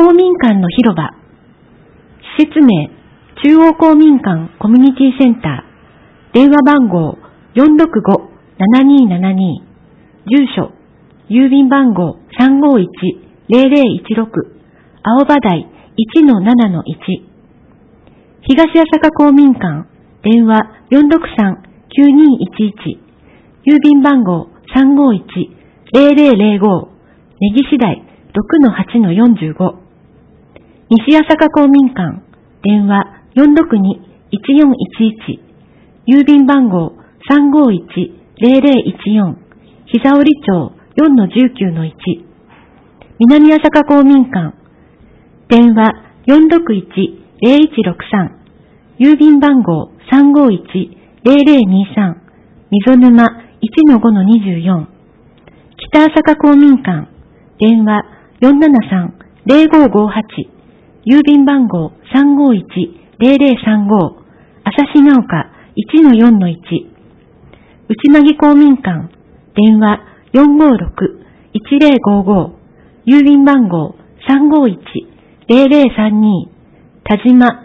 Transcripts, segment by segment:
公民館の広場。施設名、中央公民館コミュニティセンター。電話番号 465-7272。住所、郵便番号 351-0016。青葉台 1-7-1。東朝霞公民館。電話 463-9211。郵便番号 351-0005。根岸台 6-8-45。西朝霞公民館。電話 462-1411。郵便番号 351-0014。膝折町 4-19-1。南朝霞公民館。電話 461-0163。郵便番号 351-0023。溝沼 1-5-24。北朝霞公民館。電話 473-0558。郵便番号 351-0035。朝日が丘 1-4-1。内間公民館。電話 456-1055。郵便番号 351-0032。田島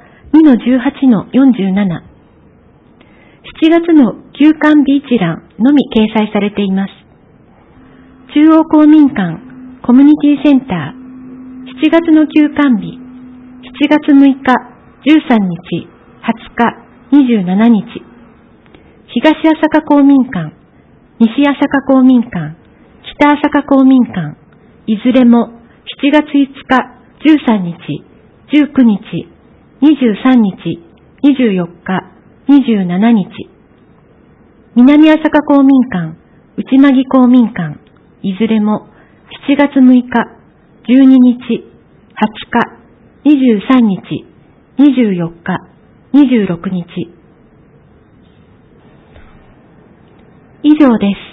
2-18-47。7月の休館日一覧のみ掲載されています。中央公民館コミュニティセンター。7月の休館日。7月6日、13日、20日、27日。東朝霞公民館、西朝霞公民館、北朝霞公民館。いずれも7月5日、13日、19日、23日、24日、27日。南朝霞公民館、内間公民館。いずれも7月6日、12日、20日、23日、24日、26日。以上です。